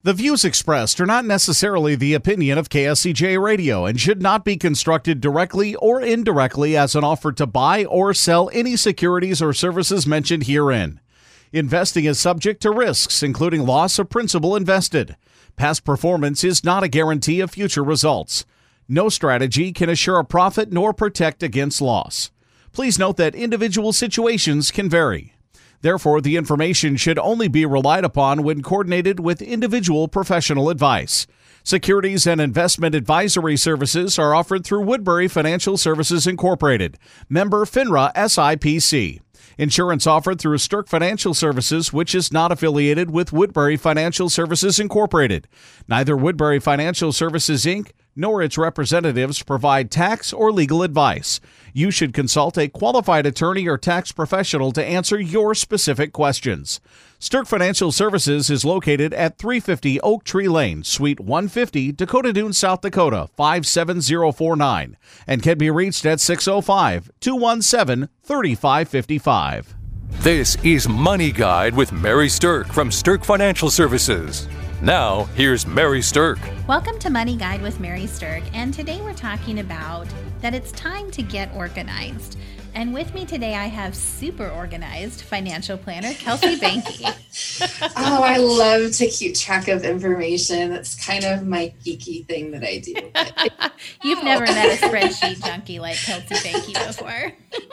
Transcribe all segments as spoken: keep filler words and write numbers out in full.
The views expressed are not necessarily the opinion of K S C J Radio and should not be construed directly or indirectly as an offer to buy or sell any securities or services mentioned herein. Investing is subject to risks, including loss of principal invested. Past performance is not a guarantee of future results. No strategy can assure a profit nor protect against loss. Please note that individual situations can vary. Therefore, the information should only be relied upon when coordinated with individual professional advice. Securities and investment advisory services are offered through Woodbury Financial Services Incorporated, member FINRA S I P C. Insurance offered through Stirk Financial Services, which is not affiliated with Woodbury Financial Services Incorporated. Neither Woodbury Financial Services, Incorporated nor its representatives provide tax or legal advice. You should consult a qualified attorney or tax professional to answer your specific questions. Stirk Financial Services is located at three fifty Oak Tree Lane, Suite one fifty, Dakota Dunes, South Dakota, five seven zero four nine, and can be reached at six oh five, two one seven, three five five five. This is Money Guide with Mary Stirk from Stirk Financial Services. Now, here's Mary Stirk. Welcome to Money Guide with Mary Stirk, and today we're talking about that it's time to get organized. And with me today, I have super organized financial planner, Kelsey Banky. Oh, I love to keep track of information. That's kind of my geeky thing that I do. You've oh. never met a spreadsheet junkie like Kelsey Banky before.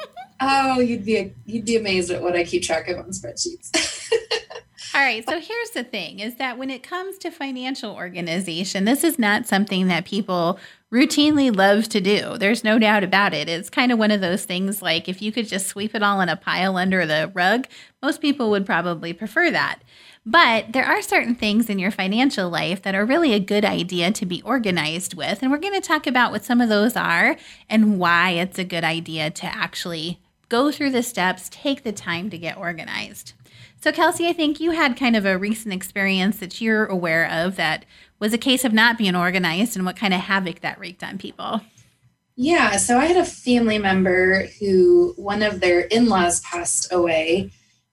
Oh, you'd be a, you'd be amazed at what I keep track of on spreadsheets. All right, so here's the thing, is that when it comes to financial organization, this is not something that people routinely love to do. There's no doubt about it. It's kind of one of those things like if you could just sweep it all in a pile under the rug, most people would probably prefer that. But there are certain things in your financial life that are really a good idea to be organized with, and we're going to talk about what some of those are and why it's a good idea to actually go through the steps, take the time to get organized. So, Kelsey, I think you had kind of a recent experience that you're aware of that was a case of not being organized and what kind of havoc that wreaked on people. Yeah, so I had a family member who one of their in-laws passed away.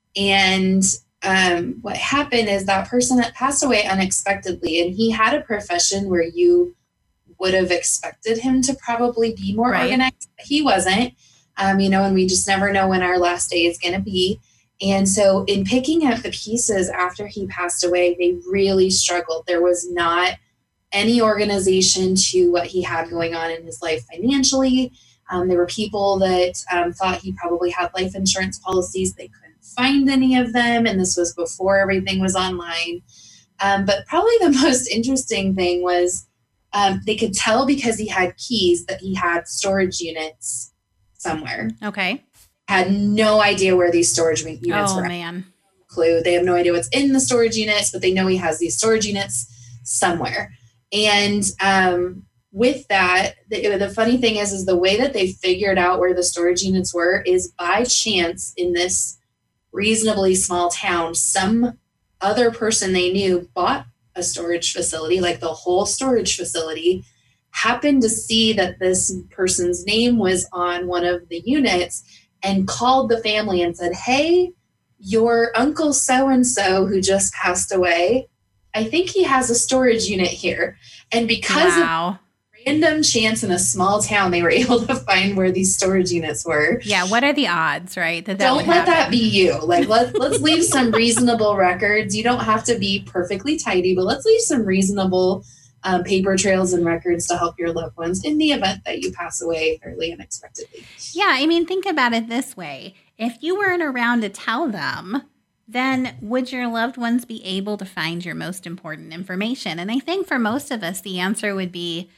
And um, what happened is that person had passed away unexpectedly. And he had a profession where you would have expected him to probably be more right. organized. But he wasn't, um, you know, and we just never know when our last day is going to be. And so in picking up the pieces after he passed away, they really struggled. There was not any organization to what he had going on in his life financially. Um, there were people that um, thought he probably had life insurance policies. They couldn't find any of them. And this was before everything was online. Um, but probably the most interesting thing was um, they could tell because he had keys that he had storage units somewhere. Okay. Had no idea where these storage units oh, were. Oh, man. Clue. They have no idea what's in the storage units, but they know he has these storage units somewhere. And um, with that, the, the funny thing is, is the way that they figured out where the storage units were is by chance in this reasonably small town, some other person they knew bought a storage facility, like the whole storage facility, happened to see that this person's name was on one of the units and called the family and said, hey, your uncle so-and-so who just passed away, I think he has a storage unit here. And because wow. of random chance in a small town, they were able to find where these storage units were. Yeah, what are the odds, right? That that don't would let happen? That be you. Like, let, let's leave some reasonable records. You don't have to be perfectly tidy, but let's leave some reasonable Um, paper trails and records to help your loved ones in the event that you pass away fairly unexpectedly. Yeah, I mean, think about it this way. If you weren't around to tell them, then would your loved ones be able to find your most important information? And I think for most of us, the answer would be,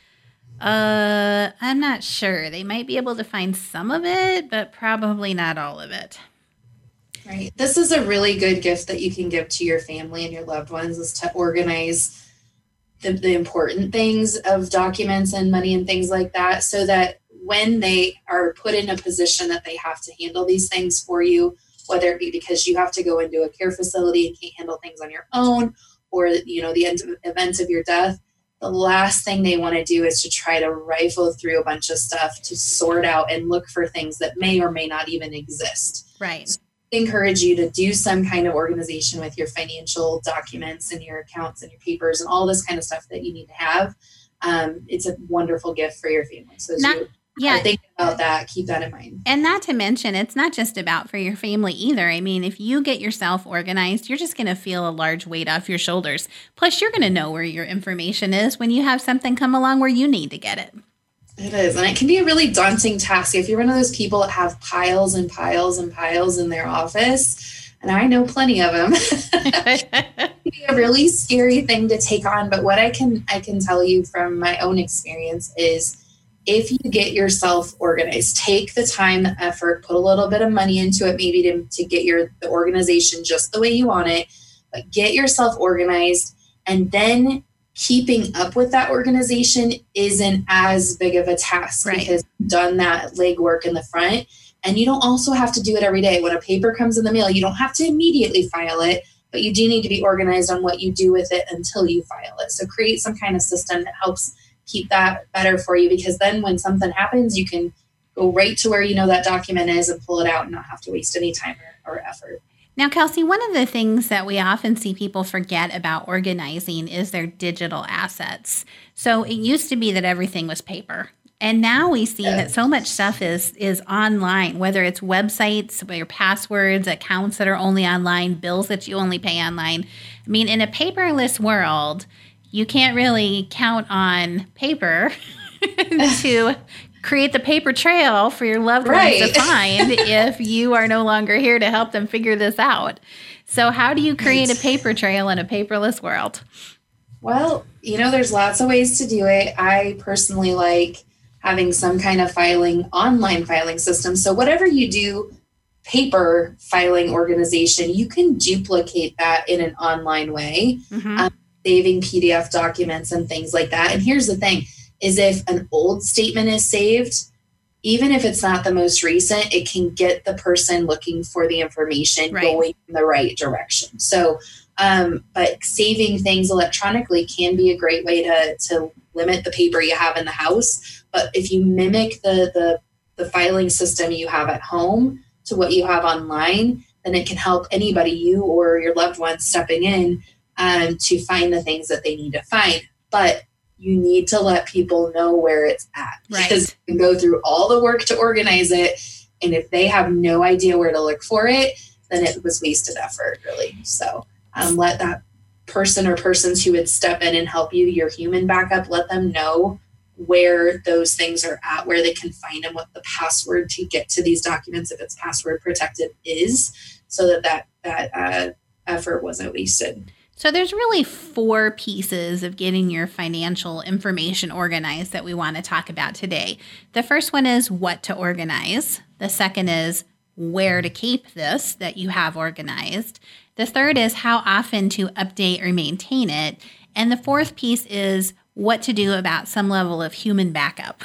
uh, I'm not sure. They might be able to find some of it, but probably not all of it. Right. This is a really good gift that you can give to your family and your loved ones, is to organize The, the important things of documents and money and things like that, so that when they are put in a position that they have to handle these things for you, whether it be because you have to go into a care facility and can't handle things on your own, or, you know, the end of, event of your death, the last thing they want to do is to try to rifle through a bunch of stuff to sort out and look for things that may or may not even exist. Right. So encourage you to do some kind of organization with your financial documents and your accounts and your papers and all this kind of stuff that you need to have. Um, it's a wonderful gift for your family. So as Not, you yeah. think about that, keep that in mind. And not to mention, it's not just about for your family either. I mean, if you get yourself organized, you're just going to feel a large weight off your shoulders. Plus, you're going to know where your information is when you have something come along where you need to get it. It is. And it can be a really daunting task. If you're one of those people that have piles and piles and piles in their office, and I know plenty of them, it can be a really scary thing to take on. But what I can I can tell you from my own experience is if you get yourself organized, take the time, the effort, put a little bit of money into it, maybe to, to get your the organization just the way you want it, but get yourself organized, and then keeping up with that organization isn't as big of a task, right? Because you've done that legwork in the front, and you don't also have to do it every day. When a paper comes in the mail, you don't have to immediately file it, but you do need to be organized on what you do with it until you file it. So create some kind of system that helps keep that better for you, because then when something happens, you can go right to where you know that document is and pull it out and not have to waste any time or, or effort. Now, Kelsey, one of the things that we often see people forget about organizing is their digital assets. So it used to be that everything was paper. And now we see yeah. that so much stuff is is online, whether it's websites, your passwords, accounts that are only online, bills that you only pay online. I mean, in a paperless world, you can't really count on paper to create the paper trail for your loved ones right. to find if you are no longer here to help them figure this out. So how do you create a paper trail in a paperless world? Well, you know, there's lots of ways to do it. I personally like having some kind of filing, online filing system. So whatever you do, paper filing organization, you can duplicate that in an online way, mm-hmm. um, saving P D F documents and things like that. And here's the thing, is if an old statement is saved, even if it's not the most recent, it can get the person looking for the information right. going in the right direction. So, um, but saving things electronically can be a great way to, to limit the paper you have in the house. But if you mimic the, the, the filing system you have at home to what you have online, then it can help anybody, you or your loved ones stepping in um, to find the things that they need to find. But you need to let people know where it's at, right. because you can go through all the work to organize it. And if they have no idea where to look for it, then it was wasted effort, really. So um, let that person or persons who would step in and help you, your human backup, let them know where those things are at, where they can find them, what the password to get to these documents, if it's password protected, is, so that that, that uh, effort wasn't wasted. So there's really four pieces of getting your financial information organized that we want to talk about today. The first one is what to organize. The second is where to keep this that you have organized. The third is how often to update or maintain it. And the fourth piece is what to do about some level of human backup.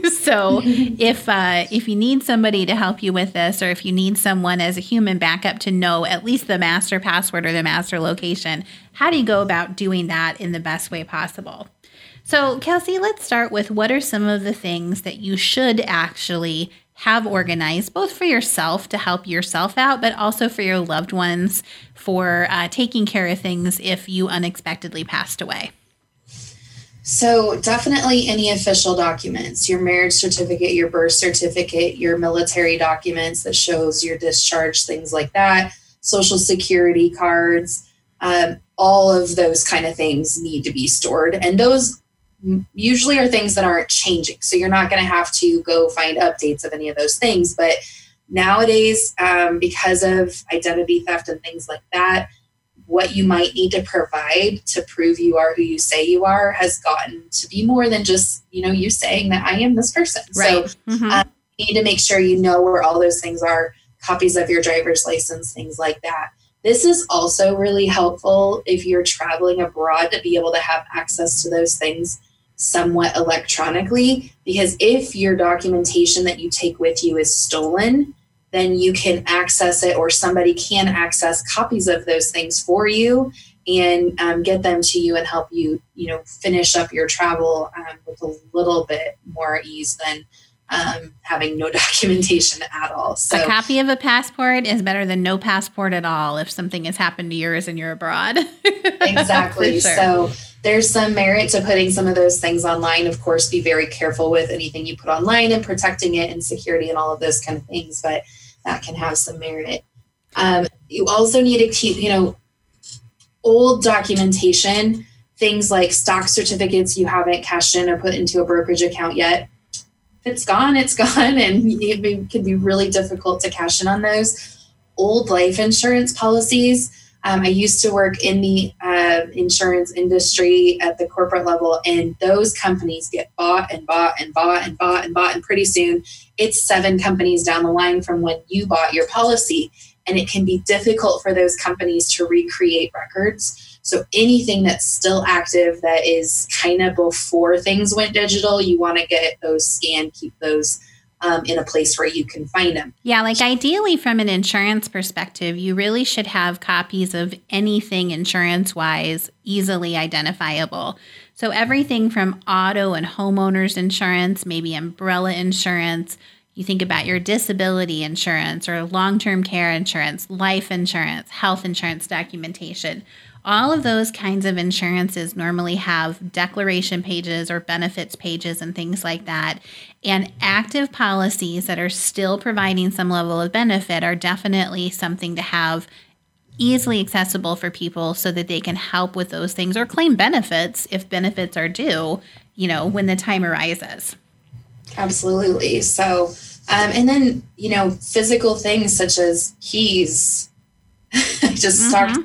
So if uh, if you need somebody to help you with this, or if you need someone as a human backup to know at least the master password or the master location, how do you go about doing that in the best way possible? So Kelsey, let's start with what are some of the things that you should actually have organized, both for yourself to help yourself out, but also for your loved ones for uh, taking care of things if you unexpectedly passed away. So definitely any official documents, your marriage certificate, your birth certificate, your military documents that shows your discharge, things like that, social security cards, um, all of those kind of things need to be stored. And those usually are things that aren't changing. So you're not going to have to go find updates of any of those things. But nowadays, um, because of identity theft and things like that, what you might need to provide to prove you are who you say you are has gotten to be more than just, you know, you saying that I am this person. Right. So mm-hmm. um, you need to make sure you know where all those things are, copies of your driver's license, things like that. This is also really helpful if you're traveling abroad to be able to have access to those things somewhat electronically, because if your documentation that you take with you is stolen, then you can access it, or somebody can access copies of those things for you and um, get them to you and help you, you know, finish up your travel um, with a little bit more ease than um, having no documentation at all. So a copy of a passport is better than no passport at all if something has happened to yours and you're abroad. Exactly. Sure. So there's some merit to putting some of those things online. Of course, be very careful with anything you put online and protecting it and security and all of those kind of things, but that can have some merit. Um, you also need to keep, you know, old documentation, things like stock certificates you haven't cashed in or put into a brokerage account yet. If it's gone, it's gone, and it can be really difficult to cash in on those. Old life insurance policies. Um, I used to work in the uh, insurance industry at the corporate level, and those companies get bought and bought and bought and bought and bought, and pretty soon it's seven companies down the line from when you bought your policy, and it can be difficult for those companies to recreate records. So anything that's still active that is kind of before things went digital, you want to get those scanned, keep those um, in a place where you can find them. Yeah, like ideally from an insurance perspective, you really should have copies of anything insurance-wise easily identifiable. So everything from auto and homeowners insurance, maybe umbrella insurance, you think about your disability insurance or long-term care insurance, life insurance, health insurance documentation. All of those kinds of insurances normally have declaration pages or benefits pages and things like that. And active policies that are still providing some level of benefit are definitely something to have easily accessible for people so that they can help with those things or claim benefits if benefits are due, you know, when the time arises. Absolutely. So, um, and then, you know, physical things such as keys. I just mm-hmm. talked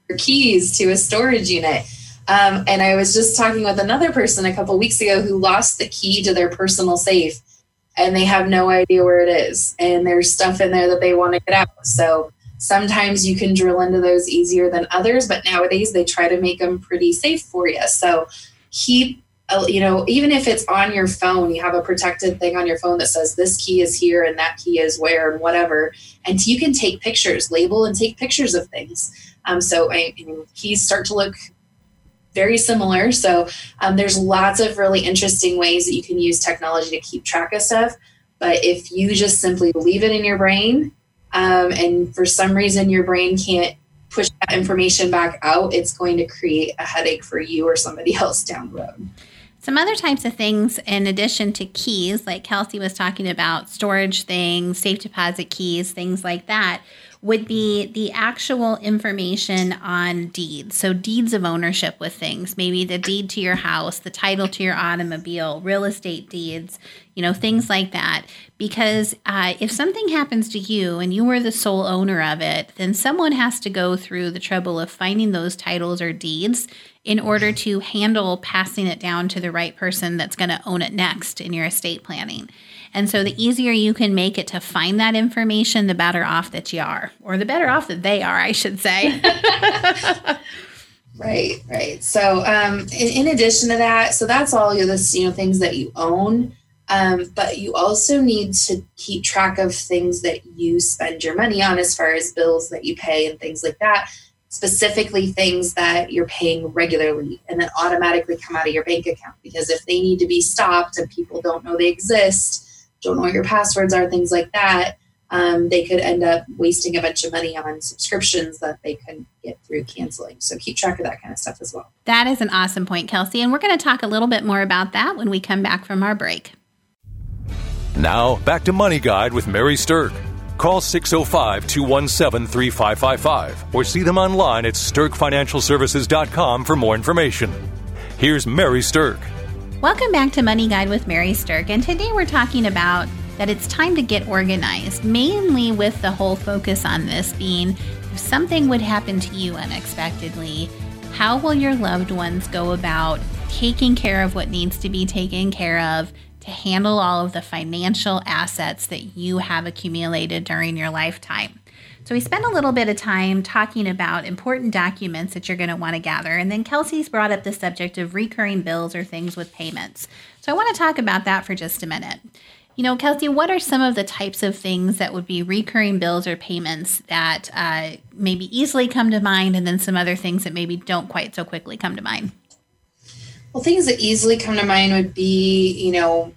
keys to a storage unit. Um, and I was just talking with another person a couple weeks ago who lost the key to their personal safe, and they have no idea where it is. And there's stuff in there that they want to get out. So sometimes you can drill into those easier than others, but nowadays they try to make them pretty safe for you. So keep, uh, you know, even if it's on your phone, you have a protected thing on your phone that says this key is here and that key is where and whatever. And you can take pictures, label and take pictures of things. Um, so I, I mean, keys start to look very similar. So um, there's lots of really interesting ways that you can use technology to keep track of stuff. But if you just simply leave it in your brain um, and for some reason your brain can't push that information back out, it's going to create a headache for you or somebody else down the road. Some other types of things in addition to keys, like Kelsey was talking about, storage things, safe deposit keys, things like that, would be the actual information on deeds. So deeds of ownership with things, maybe the deed to your house, the title to your automobile, real estate deeds, you know, things like that. Because uh, if something happens to you and you were the sole owner of it, then someone has to go through the trouble of finding those titles or deeds in order to handle passing it down to the right person that's going to own it next in your estate planning. And so the easier you can make it to find that information, the better off that you are, or the better off that they are, I should say. Right, right. So um, in, in addition to that, so that's all of this, you know, things that you own. Um, but you also need to keep track of things that you spend your money on as far as bills that you pay and things like that. Specifically things that you're paying regularly and then automatically come out of your bank account. Because if they need to be stopped and people don't know they exist, don't know what your passwords are, things like that, um, they could end up wasting a bunch of money on subscriptions that they couldn't get through canceling. So keep track of that kind of stuff as well. That is an awesome point, Kelsey. And we're going to talk a little bit more about that when we come back from our break. Now, back to Money Guide with Mary Stirk. Call six oh five, two one seven, three five five five or see them online at stirk financial services dot com for more information. Here's Mary Stirk. Welcome back to Money Guide with Mary Stirk, and today we're talking about that it's time to get organized, mainly with the whole focus on this being if something would happen to you unexpectedly, how will your loved ones go about taking care of what needs to be taken care of to handle all of the financial assets that you have accumulated during your lifetime? So we spent a little bit of time talking about important documents that you're going to want to gather. And then Kelsey's brought up the subject of recurring bills or things with payments. So I want to talk about that for just a minute. You know, Kelsey, what are some of the types of things that would be recurring bills or payments that uh, maybe easily come to mind, and then some other things that maybe don't quite so quickly come to mind? Well, things that easily come to mind would be, you know,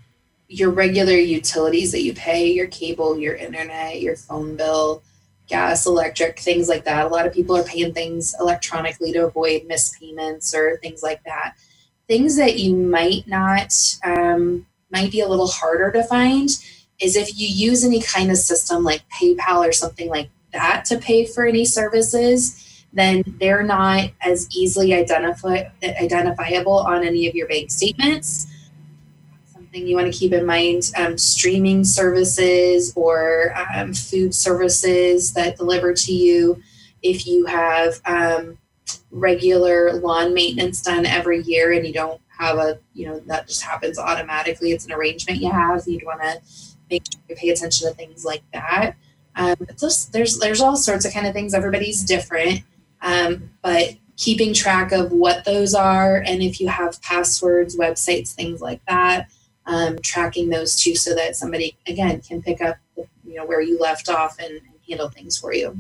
your regular utilities that you pay, your cable, your internet, your phone bill, gas, electric, things like that. A lot of people are paying things electronically to avoid missed payments or things like that. Things that you might not, um, might be a little harder to find is if you use any kind of system like PayPal or something like that to pay for any services, then they're not as easily identify, identifiable on any of your bank statements. Something you want to keep in mind, um, streaming services or um, food services that deliver to you. If you have um, regular lawn maintenance done every year and you don't have a, you know, that just happens automatically. It's an arrangement you have. You'd want to make sure you pay attention to things like that. Um, just, there's there's all sorts of kind of things. Everybody's different, um, but keeping track of what those are, and if you have passwords, websites, things like that, um, tracking those too, so that somebody again can pick up, you know, where you left off and, and handle things for you.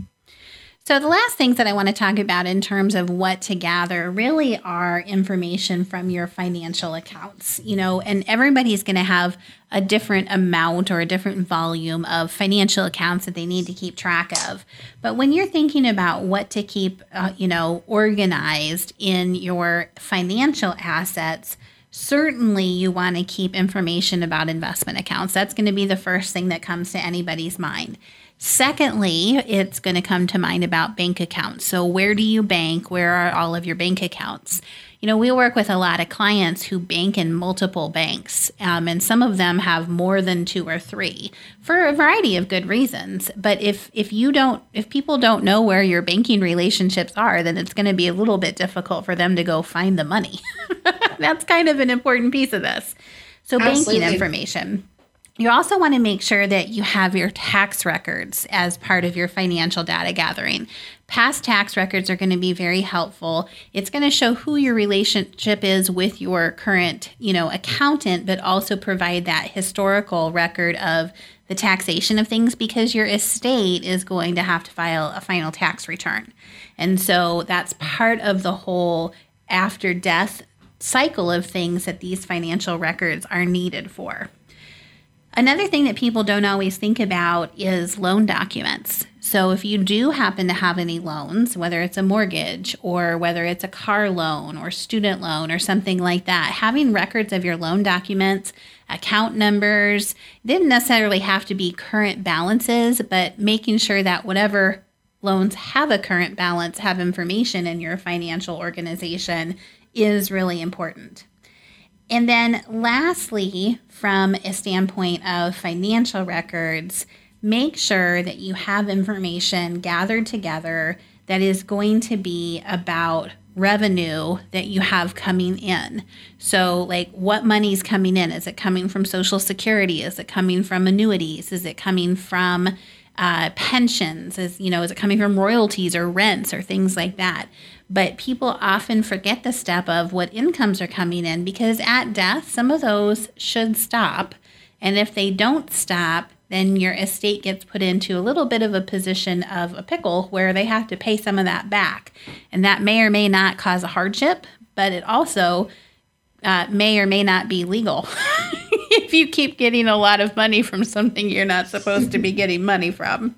So the last things that I want to talk about in terms of what to gather really are information from your financial accounts, you know, and everybody's going to have a different amount or a different volume of financial accounts that they need to keep track of. But when you're thinking about what to keep, uh, you know, organized in your financial assets, certainly you want to keep information about investment accounts. That's going to be the first thing that comes to anybody's mind. Secondly, it's going to come to mind about bank accounts. So where do you bank? Where are all of your bank accounts? You know, we work with a lot of clients who bank in multiple banks, um, and some of them have more than two or three for a variety of good reasons. But if if you don't, if people don't know where your banking relationships are, then it's going to be a little bit difficult for them to go find the money. That's kind of an important piece of this. So Absolutely. Banking information. You also want to make sure that you have your tax records as part of your financial data gathering. Past tax records are going to be very helpful. It's going to show who your relationship is with your current, you know, accountant, but also provide that historical record of the taxation of things, because your estate is going to have to file a final tax return. And so that's part of the whole after death cycle of things that these financial records are needed for. Another thing that people don't always think about is loan documents. So if you do happen to have any loans, whether it's a mortgage or whether it's a car loan or student loan or something like that, having records of your loan documents, account numbers, didn't necessarily have to be current balances, but making sure that whatever loans have a current balance have information in your financial organization is really important. And then lastly, from a standpoint of financial records, make sure that you have information gathered together that is going to be about revenue that you have coming in. So like what money's coming in? Is it coming from Social Security? Is it coming from annuities? Is it coming from uh, pensions? Is, you know, is it coming from royalties or rents or things like that? But people often forget the step of what incomes are coming in, because at death, some of those should stop. And if they don't stop, then your estate gets put into a little bit of a position of a pickle where they have to pay some of that back. And that may or may not cause a hardship, but it also uh, may or may not be legal if you keep getting a lot of money from something you're not supposed to be getting money from.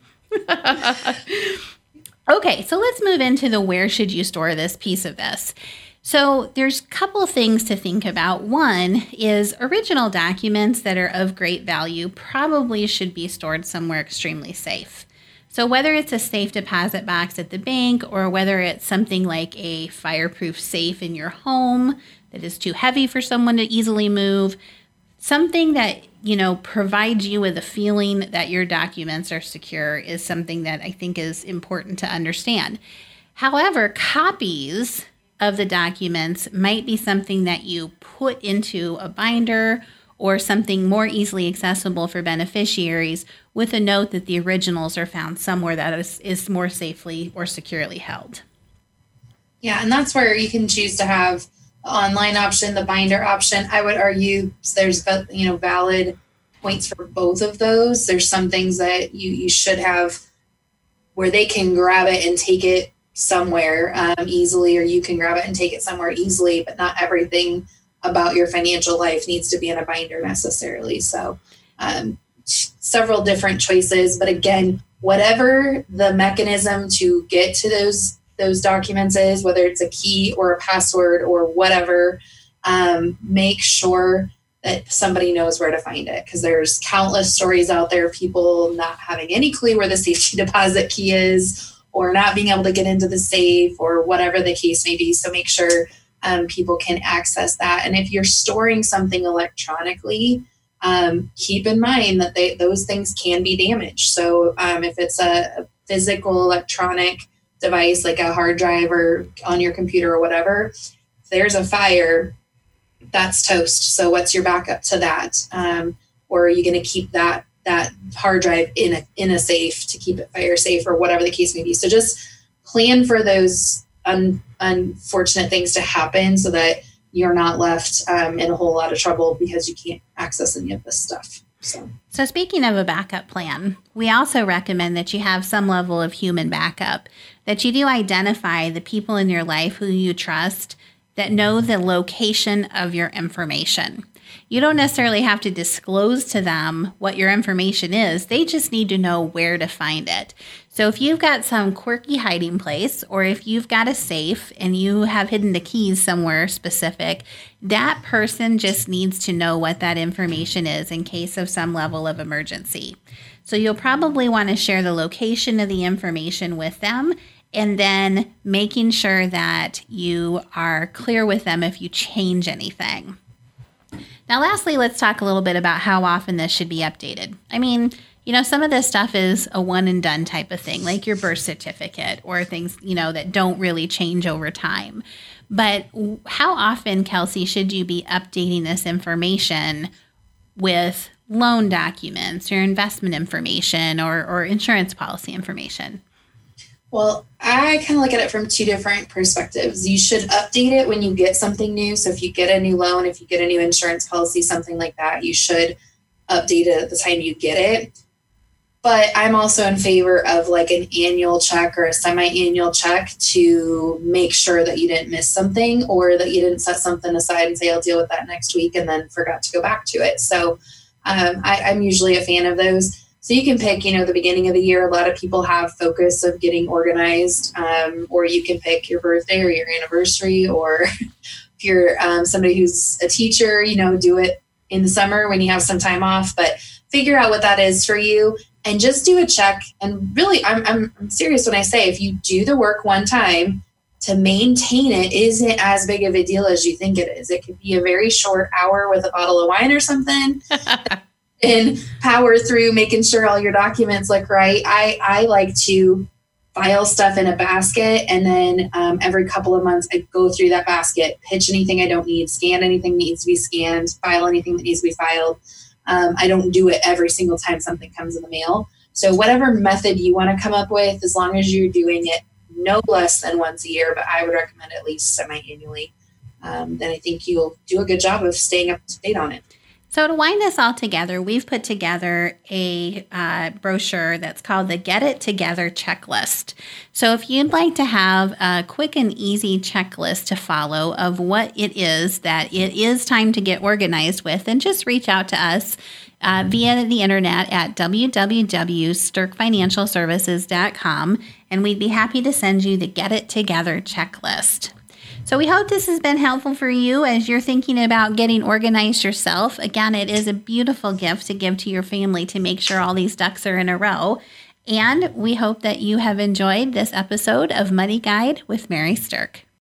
Okay, so let's move into the where should you store this piece of this. So there's a couple things to think about. One is original documents that are of great value probably should be stored somewhere extremely safe. So whether it's a safe deposit box at the bank or whether it's something like a fireproof safe in your home that is too heavy for someone to easily move, something that, you know, provides you with a feeling that your documents are secure is something that I think is important to understand. However, copies of the documents might be something that you put into a binder or something more easily accessible for beneficiaries with a note that the originals are found somewhere that is, is more safely or securely held. Yeah, and that's where you can choose to have the online option, the binder option. I would argue there's, you know, valid points for both of those. There's some things that you, you should have where they can grab it and take it somewhere um, easily, or you can grab it and take it somewhere easily, but not everything about your financial life needs to be in a binder necessarily. So um, several different choices, but again, whatever the mechanism to get to those those documents is, whether it's a key or a password or whatever, um, make sure that somebody knows where to find it, because there's countless stories out there of people not having any clue where the safety deposit key is, or not being able to get into the safe, or whatever the case may be. So make sure um, people can access that. And if you're storing something electronically, um, keep in mind that they, those things can be damaged. So um, if it's a, a physical electronic device like a hard drive or on your computer or whatever, if there's a fire, that's toast. So what's your backup to that? Um, or are you going to keep that that hard drive in a in a safe to keep it fire safe, or whatever the case may be? So just plan for those un, unfortunate things to happen so that you're not left um, in a whole lot of trouble because you can't access any of this stuff. So. so speaking of a backup plan, we also recommend that you have some level of human backup, that you do identify the people in your life who you trust that know the location of your information. You don't necessarily have to disclose to them what your information is. They just need to know where to find it. So if you've got some quirky hiding place, or if you've got a safe and you have hidden the keys somewhere specific, that person just needs to know what that information is in case of some level of emergency. So you'll probably want to share the location of the information with them, and then making sure that you are clear with them if you change anything. Now, lastly, let's talk a little bit about how often this should be updated. I mean, you know, some of this stuff is a one and done type of thing, like your birth certificate or things, you know, that don't really change over time. But how often, Kelsey, should you be updating this information with loan documents, your investment information, or, or insurance policy information? Well, I kind of look at it from two different perspectives. You should update it when you get something new. So if you get a new loan, if you get a new insurance policy, something like that, you should update it at the time you get it. But I'm also in favor of like an annual check or a semi-annual check to make sure that you didn't miss something, or that you didn't set something aside and say, I'll deal with that next week, and then forgot to go back to it. So um, I, I'm usually a fan of those. So you can pick, you know, the beginning of the year. A lot of people have focus of getting organized, um, or you can pick your birthday or your anniversary, or if you're um, somebody who's a teacher, you know, do it in the summer when you have some time off. But figure out what that is for you and just do a check. And really, I'm, I'm, I'm serious when I say, if you do the work one time, to maintain it isn't as big of a deal as you think it is. It could be a very short hour with a bottle of wine or something. And power through making sure all your documents look right. I, I like to file stuff in a basket, and then um, every couple of months I go through that basket, pitch anything I don't need, scan anything that needs to be scanned, file anything that needs to be filed. Um, I don't do it every single time something comes in the mail. So whatever method you want to come up with, as long as you're doing it no less than once a year, but I would recommend at least semi-annually, um, then I think you'll do a good job of staying up to date on it. So to wind this all together, we've put together a uh, brochure that's called the Get It Together Checklist. So if you'd like to have a quick and easy checklist to follow of what it is that it is time to get organized with, then just reach out to us uh, via the internet at w w w dot stirk financial services dot com, and we'd be happy to send you the Get It Together checklist. So we hope this has been helpful for you as you're thinking about getting organized yourself. Again, it is a beautiful gift to give to your family to make sure all these ducks are in a row. And we hope that you have enjoyed this episode of Money Guide with Mary Stirk.